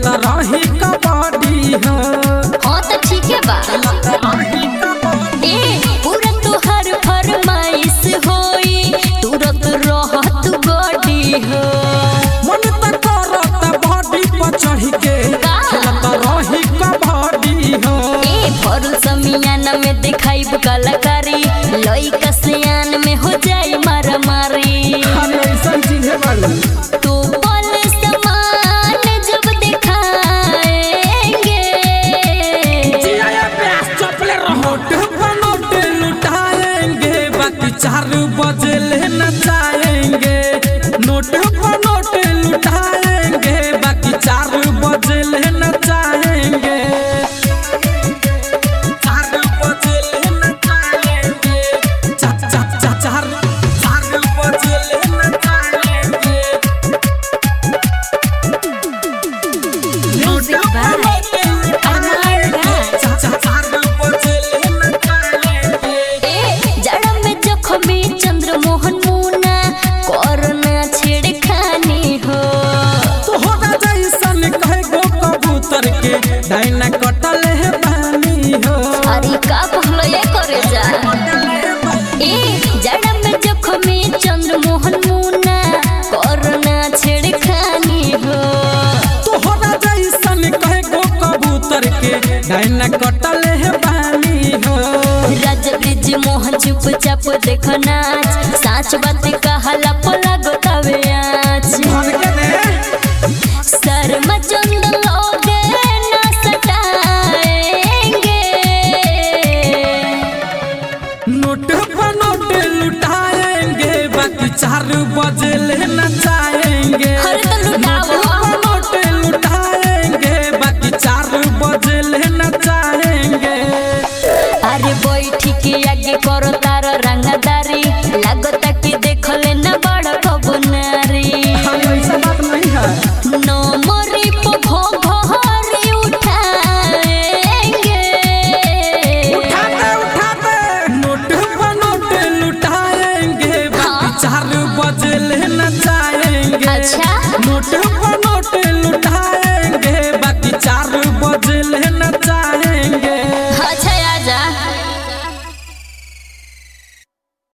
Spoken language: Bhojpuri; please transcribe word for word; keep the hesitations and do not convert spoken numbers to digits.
खेलता रही कबड्डी हो। हाँ तो ठीक है बा ए पूरा तोहर फरमाइश होई तुरंत रहत गड्डी हो। मन त करता बॉडी पर चढ़ के खेलता रही कबड्डी हो। ए भरल समियाना में दिखाइब कलाकारी लइका सियान में हो जाई मारामारी। अरे ऐसा चीज है बाड़ी तू पल समान जब दिखाएंगे जिया प्यास चपले रहो नोट लुटाएंगे बाकी चार बजे ले नचाएंगे। नोट पर नोट लुटाएंगे बाकी चार बजे ले नचाएंगे। चार बजे ले नचाएंगे चा चा चा चार चार बजे ले नचाएंगे। नोट पर नोट लुटाएंगे चा चा चार बजे ले नचाएंगे। ए जड़ा में जख्मी चंद्रमोहन मुना करना छेड़खानी हो। तोहरा जैसन कहे गो कबूतर के डायना कटल है बानी हो। अरे का कहलो ये करे जा ए जड़ा में जख्मी चंद्रमोहन मुना करना छेड़खानी हो। तोहरा जैसन कहे गो कबूतर के डायना कटल है बानी हो। राजा ब्रिज मोहन चुपचाप देखो नाच साच बात का